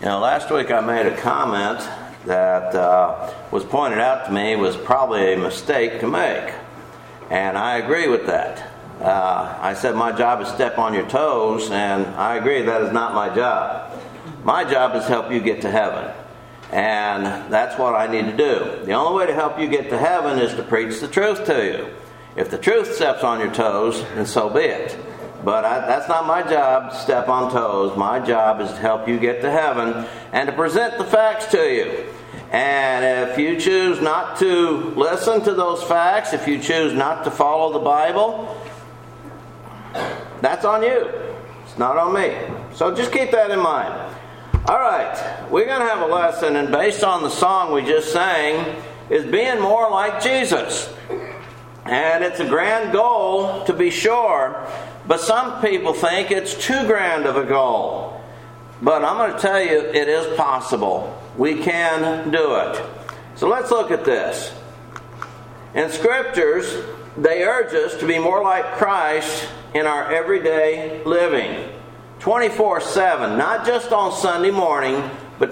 Last week I made a comment that was pointed out to me was probably a mistake to make. And I agree with that. I said my job is step on your toes, and I agree that is not my job. My job is help you get to heaven. And that's what I need to do. The only way to help you get to heaven is to preach the truth to you. If the truth steps on your toes, then so be it. But that's not my job, to step on toes. My job is to help you get to heaven and to present the facts to you. And if you choose not to listen to those facts, if you choose not to follow the Bible, that's on you. It's not on me. So just keep that in mind. All right, we're going to have a lesson, and based on the song we just sang, is being more like Jesus. And it's a grand goal, to be sure, but some people think it's too grand of a goal. But I'm going to tell you, it is possible. We can do it. So let's look at this. In Scriptures, they urge us to be more like Christ in our everyday living. 24/7, not just on Sunday morning, but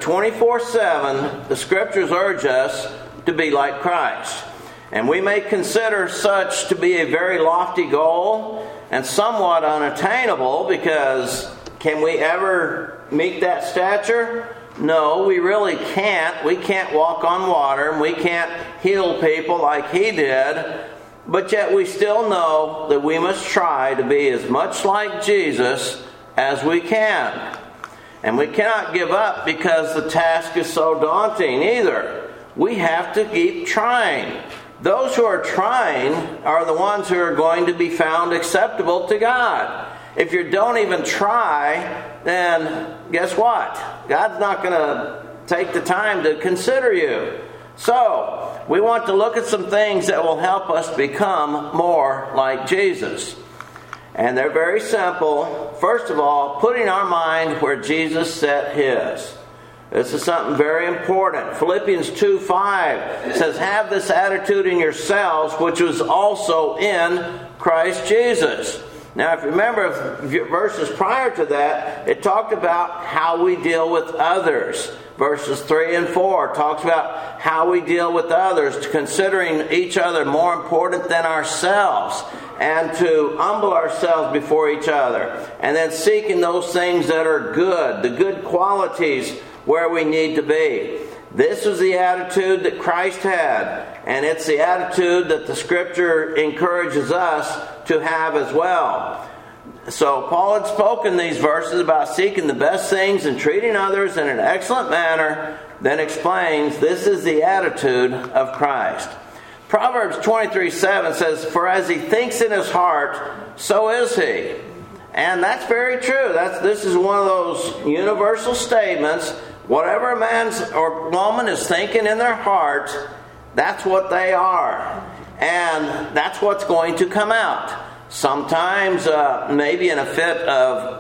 24/7, the Scriptures urge us to be like Christ. And we may consider such to be a very lofty goal and somewhat unattainable, because can we ever meet that stature? No, we really can't. We can't walk on water, and we can't heal people like He did. But yet we still know that we must try to be as much like Jesus as we can. And we cannot give up because the task is so daunting either. We have to keep trying. Those who are trying are the ones who are going to be found acceptable to God. If you don't even try, then guess what? God's not going to take the time to consider you. So, we want to look at some things that will help us become more like Jesus. And they're very simple. First of all, putting our mind where Jesus set His. This is something very important. Philippians 2:5 says, have this attitude in yourselves, which was also in Christ Jesus. Now, if you remember verses prior to that, it talked about how we deal with others. Verses 3 and 4 talks about how we deal with others, considering each other more important than ourselves, and to humble ourselves before each other, and then seeking those things that are good, the good qualities where we need to be. This was the attitude that Christ had, and it's the attitude that the Scripture encourages us to have as well. So Paul had spoken these verses about seeking the best things and treating others in an excellent manner, then explains this is the attitude of Christ. Proverbs 23:7 says, for as he thinks in his heart, so is he. And that's very true. This is one of those universal statements. Whatever a man or woman is thinking in their heart, that's what they are. And that's what's going to come out. Sometimes, maybe in a fit of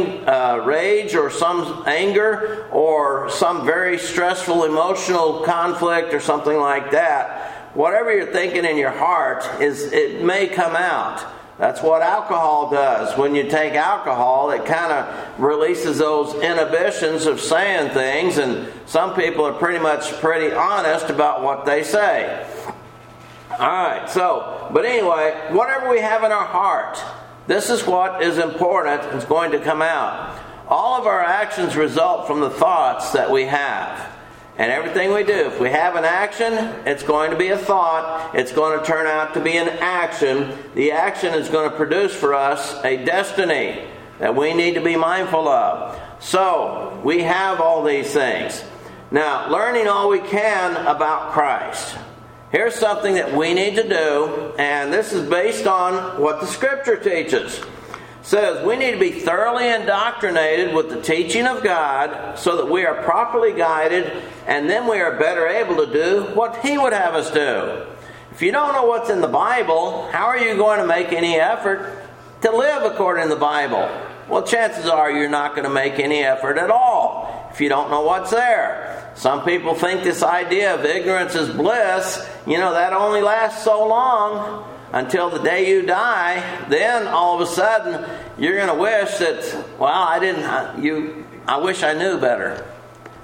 rage or some anger or some very stressful emotional conflict or something like that. Whatever you're thinking in your heart, it may come out. That's what alcohol does. When you take alcohol, it kind of releases those inhibitions of saying things, and some people are pretty honest about what they say. Alright, but anyway, whatever we have in our heart, this is what is important and is going to come out. All of our actions result from the thoughts that we have. And everything we do, if we have an action, it's going to be a thought. It's going to turn out to be an action. The action is going to produce for us a destiny that we need to be mindful of. So, we have all these things. Now, learning all we can about Christ. Here's something that we need to do, and this is based on what the Scripture teaches. It says we need to be thoroughly indoctrinated with the teaching of God so that we are properly guided, and then we are better able to do what He would have us do. If you don't know what's in the Bible, how are you going to make any effort to live according to the Bible? Well, chances are you're not going to make any effort at all if you don't know what's there. Some people think this idea of ignorance is bliss, that only lasts so long until the day you die. Then all of a sudden you're going to wish that, I wish I knew better.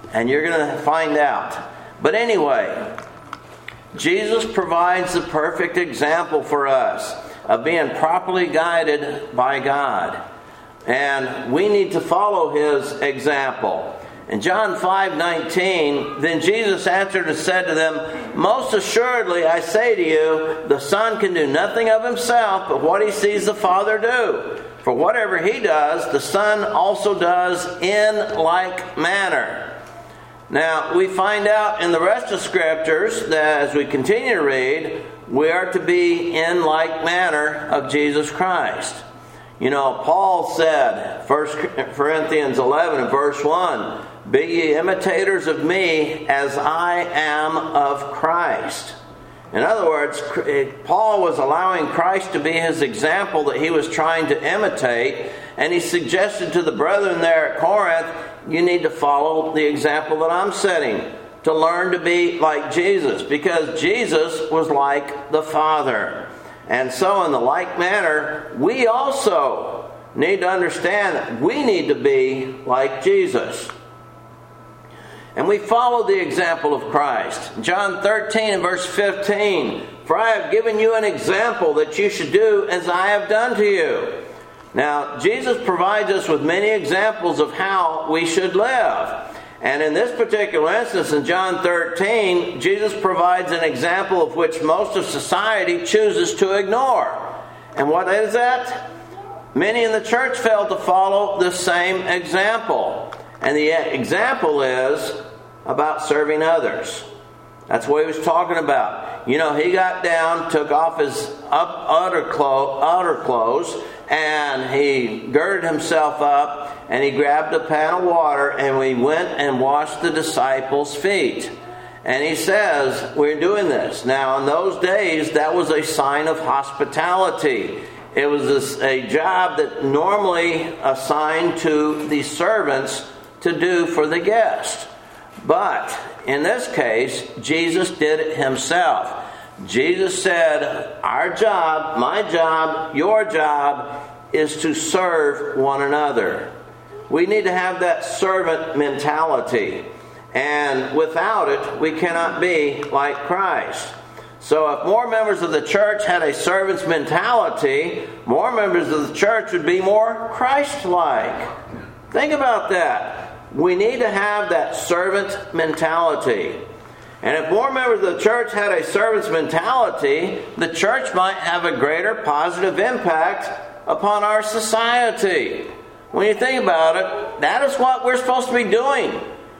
And you're going to find out. But anyway, Jesus provides the perfect example for us of being properly guided by God. And we need to follow His example. In John 5:19, then Jesus answered and said to them, most assuredly I say to you, the Son can do nothing of Himself but what He sees the Father do. For whatever He does, the Son also does in like manner. Now, we find out in the rest of Scriptures that as we continue to read, we are to be in like manner of Jesus Christ. You know, Paul said, 1 Corinthians 11 and verse 1, be ye imitators of me as I am of Christ. In other words, Paul was allowing Christ to be his example that he was trying to imitate, and he suggested to the brethren there at Corinth, you need to follow the example that I'm setting, to learn to be like Jesus, because Jesus was like the Father. And so in the like manner, we also need to understand that we need to be like Jesus. And we follow the example of Christ. John 13 and verse 15, for I have given you an example that you should do as I have done to you. Now, Jesus provides us with many examples of how we should live. And in this particular instance, in John 13, Jesus provides an example of which most of society chooses to ignore. And what is that? Many in the church fail to follow the same example. And the example is about serving others. That's what he was talking about. You know, he got down, took off his outer clothes, and he girded himself up, and he grabbed a pan of water, and we went and washed the disciples' feet. And he says, we're doing this. Now, in those days, that was a sign of hospitality. It was a job that normally assigned to the servants to do for the guest. But in this case, Jesus did it himself. Jesus said, our job, my job, your job is to serve one another. We need to have that servant mentality. And without it, we cannot be like Christ. So if more members of the church had a servant's mentality, more members of the church would be more Christ-like. Think about that. We need to have that servant mentality. And if more members of the church had a servant's mentality, the church might have a greater positive impact upon our society. When you think about it, that is what we're supposed to be doing.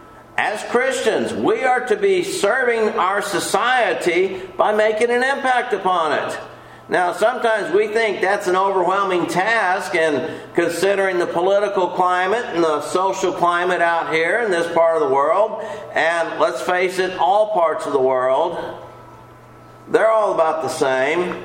As Christians, we are to be serving our society by making an impact upon it. Now, sometimes we think that's an overwhelming task, and considering the political climate and the social climate out here in this part of the world, and let's face it, all parts of the world, they're all about the same.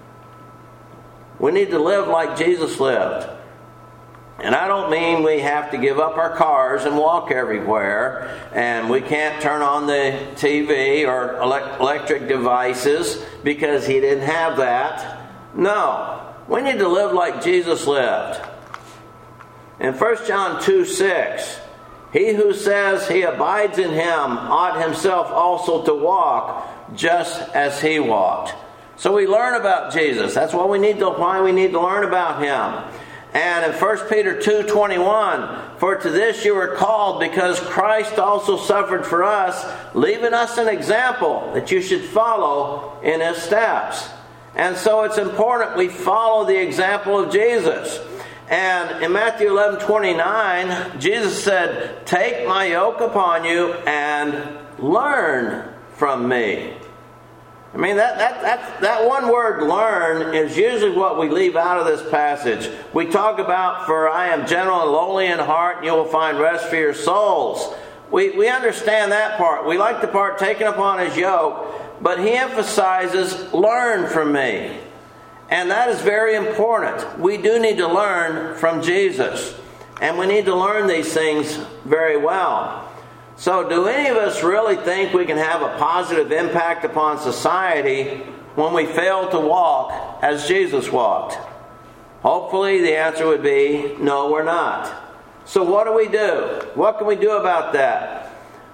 We need to live like Jesus lived. And I don't mean we have to give up our cars and walk everywhere, and we can't turn on the TV or electric devices because he didn't have that. No, we need to live like Jesus lived. In 1 John 2:6, he who says he abides in him ought himself also to walk just as he walked. So we learn about Jesus. That's why we need to learn about him. And in 1 Peter 2:21, for to this you were called, because Christ also suffered for us, leaving us an example that you should follow in his steps. And so it's important we follow the example of Jesus. And in Matthew 11:29, Jesus said, take my yoke upon you and learn from me. I mean, that one word, learn, is usually what we leave out of this passage. We talk about, for I am gentle and lowly in heart, and you will find rest for your souls. We understand that part. We like the part taken upon his yoke, but he emphasizes, learn from me. And that is very important. We do need to learn from Jesus. And we need to learn these things very well. So do any of us really think we can have a positive impact upon society when we fail to walk as Jesus walked? Hopefully the answer would be, no, we're not. So what do we do? What can we do about that?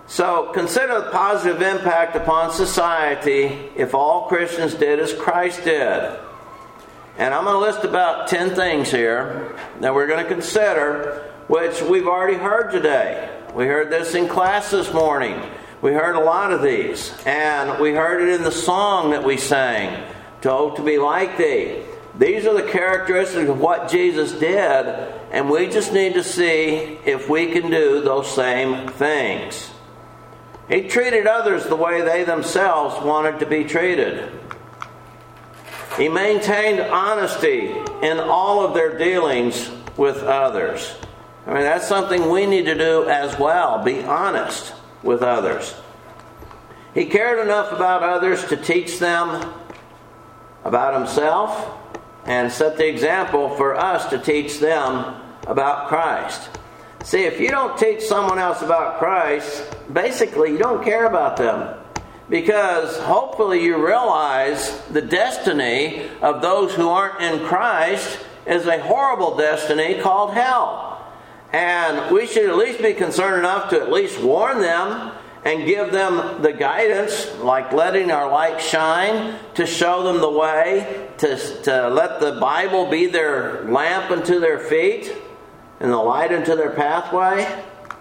So consider the positive impact upon society if all Christians did as Christ did. And I'm going to list about 10 things here that we're going to consider, which we've already heard today. We heard this in class this morning. We heard a lot of these. And we heard it in the song that we sang, to be like thee. These are the characteristics of what Jesus did, and we just need to see if we can do those same things. He treated others the way they themselves wanted to be treated. He maintained honesty in all of their dealings with others. I mean, that's something we need to do as well. Be honest with others. He cared enough about others to teach them about himself and set the example for us to teach them about Christ. See, if you don't teach someone else about Christ, basically you don't care about them. Because hopefully you realize the destiny of those who aren't in Christ is a horrible destiny called hell. And we should at least be concerned enough to at least warn them and give them the guidance, like letting our light shine, to show them the way, to let the Bible be their lamp unto their feet and the light unto their pathway.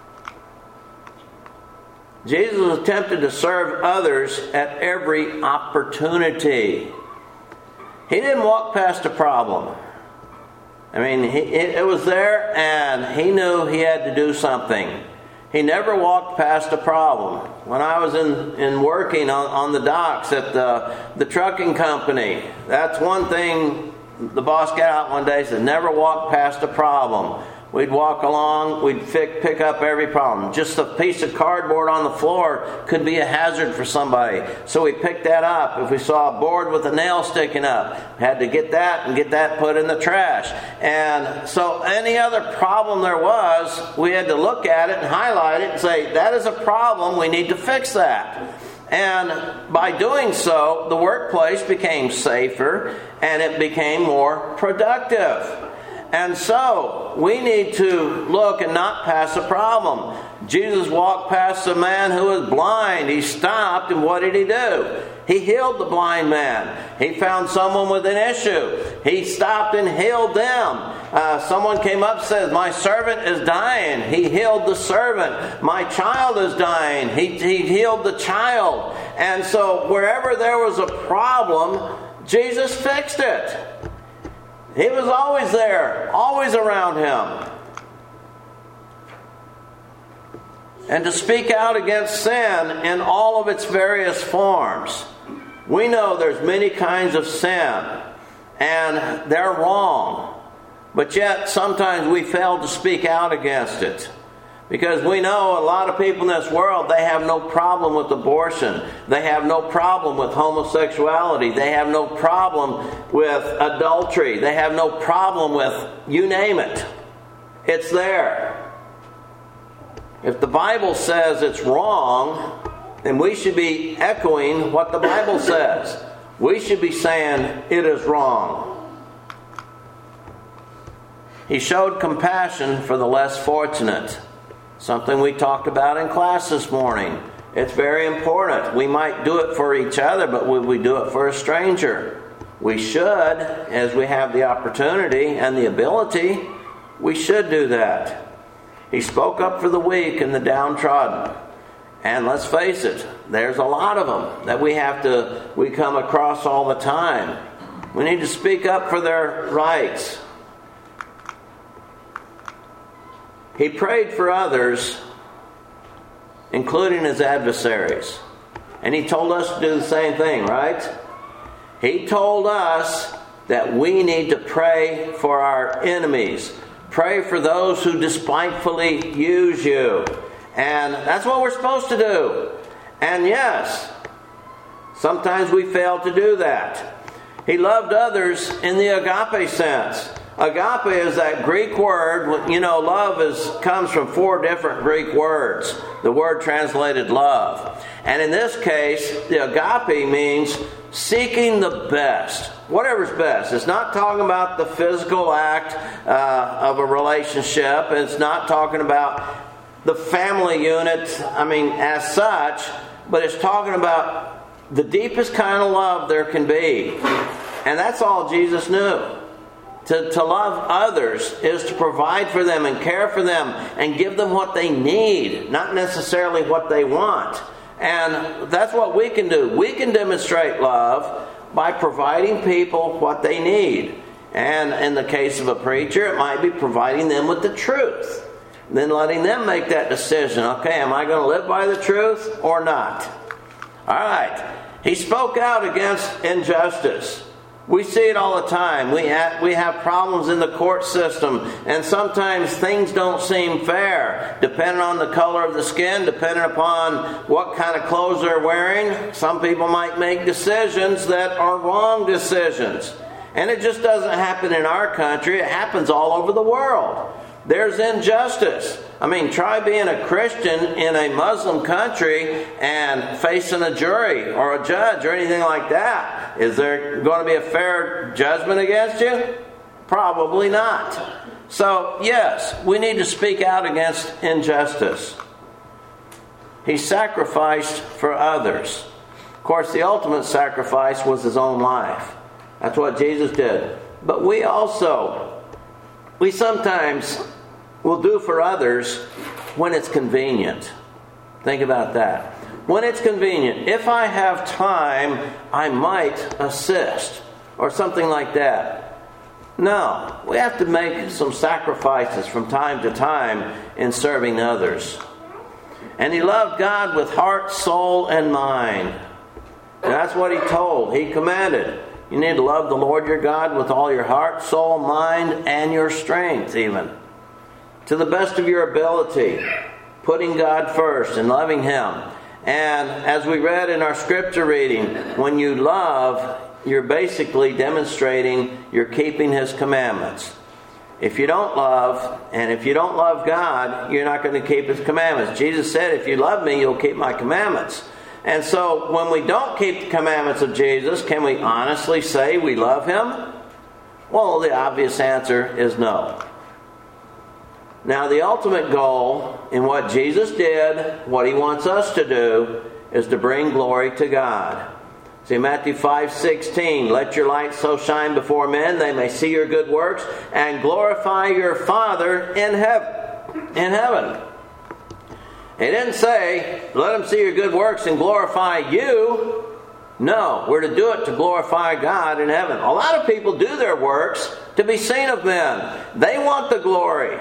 Jesus attempted to serve others at every opportunity. He didn't walk past a problem. I mean, it was there and he knew he had to do something. He never walked past a problem. When I was in working on the docks at the trucking company, that's one thing the boss got out one day and said, never walk past a problem. We'd walk along, we'd pick up every problem. Just a piece of cardboard on the floor could be a hazard for somebody. So we picked that up. If we saw a board with a nail sticking up, we had to get that put in the trash. And so any other problem there was, we had to look at it and highlight it and say, that is a problem, we need to fix that. And by doing so, the workplace became safer and it became more productive. And so, we need to look and not pass a problem. Jesus walked past a man who was blind. He stopped, and what did he do? He healed the blind man. He found someone with an issue. He stopped and healed them. Someone came up and said, my servant is dying. He healed the servant. My child is dying. He healed the child. And so, wherever there was a problem, Jesus fixed it. He was always there, always around him. And to speak out against sin in all of its various forms. We know there's many kinds of sin, and they're wrong. But yet, sometimes we fail to speak out against it. Because we know a lot of people in this world, they have no problem with abortion. They have no problem with homosexuality. They have no problem with adultery. They have no problem with, you name it. It's there. If the Bible says it's wrong, then we should be echoing what the Bible says. We should be saying it is wrong. He showed compassion for the less fortunate. Something we talked about in class this morning. It's very important. We might do it for each other, but would we do it for a stranger? We should, as we have the opportunity and the ability, we should do that. He spoke up for the weak and the downtrodden. And let's face it, there's a lot of them that we come across all the time. We need to speak up for their rights. He prayed for others, including his adversaries. And he told us to do the same thing, right? He told us that we need to pray for our enemies. Pray for those who despitefully use you. And that's what we're supposed to do. And yes, sometimes we fail to do that. He loved others in the agape sense. Agape is that Greek word. You know, love comes from 4 different Greek words. The word translated love. And in this case, the agape means seeking the best. Whatever's best. It's not talking about the physical act of a relationship. It's not talking about, the family unit, as such, but it's talking about the deepest kind of love there can be. And that's all Jesus knew. To love others is to provide for them and care for them and give them what they need, not necessarily what they want. And that's what we can do. We can demonstrate love by providing people what they need. And in the case of a preacher, it might be providing them with the truth. Then letting them make that decision. Okay, am I going to live by the truth or not? All right. He spoke out against injustice. We see it all the time. We have problems in the court system, and sometimes things don't seem fair, depending on the color of the skin, depending upon what kind of clothes they're wearing. Some people might make decisions that are wrong decisions. And it just doesn't happen in our country. It happens all over the world. There's injustice. Try being a Christian in a Muslim country and facing a jury or a judge or anything like that. Is there going to be a fair judgment against you? Probably not. So, yes, we need to speak out against injustice. He sacrificed for others. Of course, the ultimate sacrifice was his own life. That's what Jesus did. But we sometimes will do for others when it's convenient. Think about that. When it's convenient. If I have time, I might assist or something like that. No, we have to make some sacrifices from time to time in serving others. And he loved God with heart, soul, and mind. And that's what he told. He commanded. You need to love the Lord your God with all your heart, soul, mind, and your strength even. To the best of your ability. Putting God first and loving Him. And as we read in our scripture reading, when you love, you're basically demonstrating you're keeping His commandments. If you don't love, and if you don't love God, you're not going to keep His commandments. Jesus said, if you love me, you'll keep my commandments. And so when we don't keep the commandments of Jesus, can we honestly say we love Him? Well, the obvious answer is no. Now, the ultimate goal in what Jesus did, what He wants us to do, is to bring glory to God. See, Matthew 5:16, let your light so shine before men, they may see your good works and glorify your Father in heaven. It didn't say, let them see your good works and glorify you. No, we're to do it to glorify God in heaven. A lot of people do their works to be seen of men. They want the glory.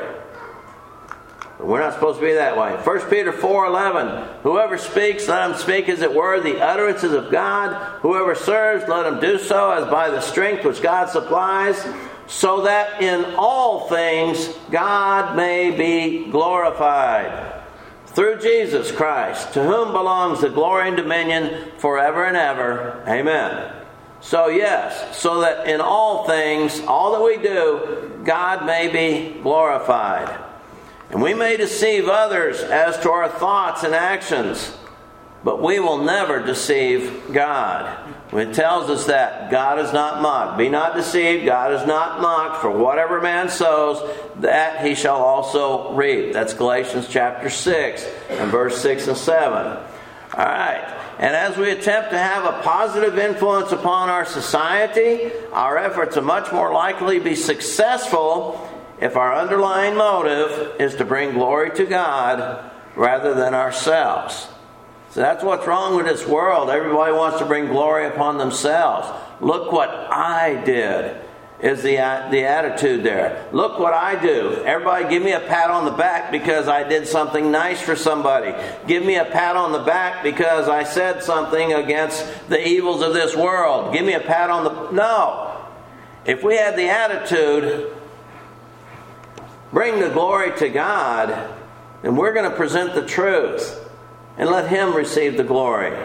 But we're not supposed to be that way. 1 Peter 4:11, whoever speaks, let him speak as it were the utterances of God. Whoever serves, let him do so as by the strength which God supplies, so that in all things God may be glorified. Through Jesus Christ, to whom belongs the glory and dominion forever and ever. Amen. So yes, so that in all things, all that we do, God may be glorified. And we may deceive others as to our thoughts and actions, but we will never deceive God. It tells us that God is not mocked. Be not deceived, God is not mocked. For whatever man sows, that he shall also reap. That's Galatians chapter 6 and verse 6 and 7. All right. And as we attempt to have a positive influence upon our society, our efforts are much more likely to be successful if our underlying motive is to bring glory to God rather than ourselves. So that's what's wrong with this world. Everybody wants to bring glory upon themselves. Look what I did is the attitude there. Look what I do. Everybody give me a pat on the back because I did something nice for somebody. Give me a pat on the back because I said something against the evils of this world. Give me a pat on the... No. If we had the attitude, bring the glory to God, then we're going to present the truth and let Him receive the glory.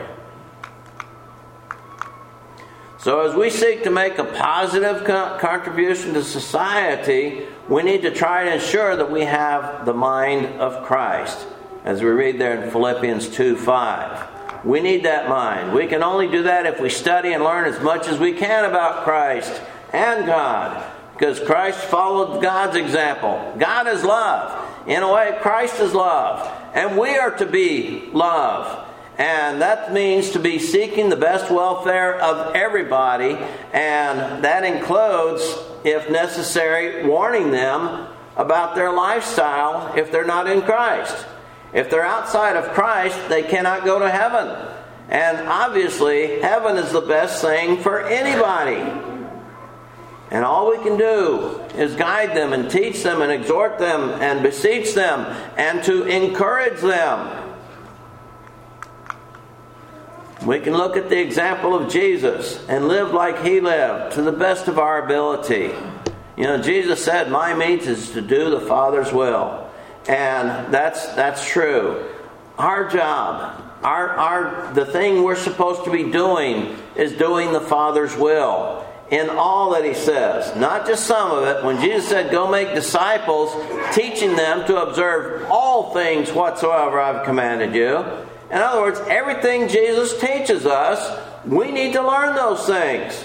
So as we seek to make a positive contribution to society, we need to try to ensure that we have the mind of Christ. As we read there in Philippians 2:5. We need that mind. We can only do that if we study and learn as much as we can about Christ and God. Because Christ followed God's example. God is love. In a way, Christ is love. And we are to be love. And that means to be seeking the best welfare of everybody. And that includes, if necessary, warning them about their lifestyle if they're not in Christ. If they're outside of Christ, they cannot go to heaven. And obviously, heaven is the best thing for anybody. And all we can do is guide them and teach them and exhort them and beseech them and to encourage them. We can look at the example of Jesus and live like He lived to the best of our ability. You know, Jesus said, "My meat is to do the Father's will." And that's true. Our job, the thing we're supposed to be doing is doing the Father's will in all that He says. Not just some of it. When Jesus said, "Go make disciples," teaching them to observe all things whatsoever I've commanded you. In other words, everything Jesus teaches us, we need to learn those things.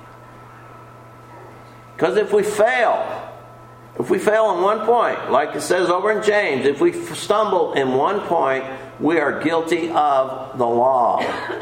Because if we fail in one point, like it says over in James, if we stumble in one point, we are guilty of the law.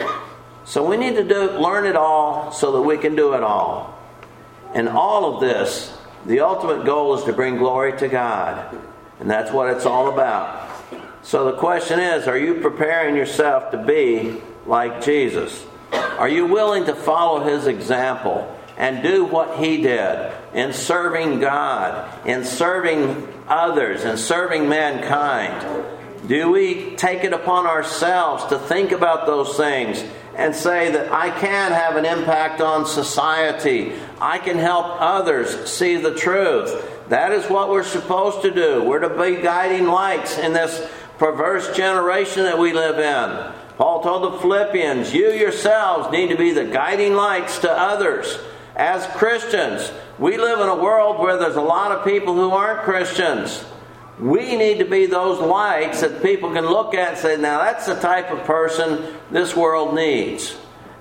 So we need to learn it all so that we can do it all. And all of this, the ultimate goal is to bring glory to God. And that's what it's all about. So the question is, are you preparing yourself to be like Jesus? Are you willing to follow His example and do what He did in serving God, in serving others, in serving mankind? Do we take it upon ourselves to think about those things and say that I can have an impact on society? I can help others see the truth. That is what we're supposed to do. We're to be guiding lights in this perverse generation that we live in. Paul told the Philippians, you yourselves need to be the guiding lights to others. As Christians, we live in a world where there's a lot of people who aren't Christians. We need to be those lights that people can look at and say, now that's the type of person this world needs.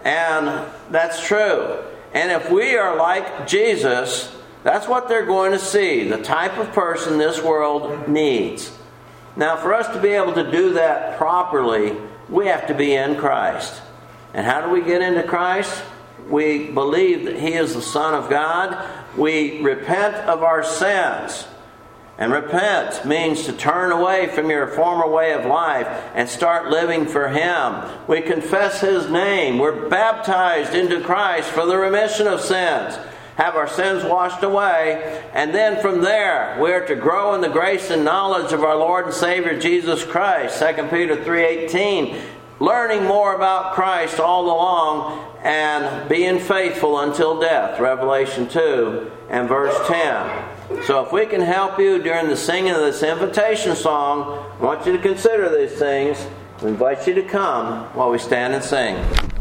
And that's true. And if we are like Jesus, that's what they're going to see, the type of person this world needs. Now, for us to be able to do that properly, we have to be in Christ. And how do we get into Christ? We believe that He is the Son of God. We repent of our sins. And repent means to turn away from your former way of life and start living for Him. We confess His name. We're baptized into Christ for the remission of sins. Have our sins washed away, and then from there we are to grow in the grace and knowledge of our Lord and Savior Jesus Christ. 2 Peter 3:18, learning more about Christ all along and being faithful until death. Revelation 2 and verse 10. So if we can help you during the singing of this invitation song, I want you to consider these things. We invite you to come while we stand and sing.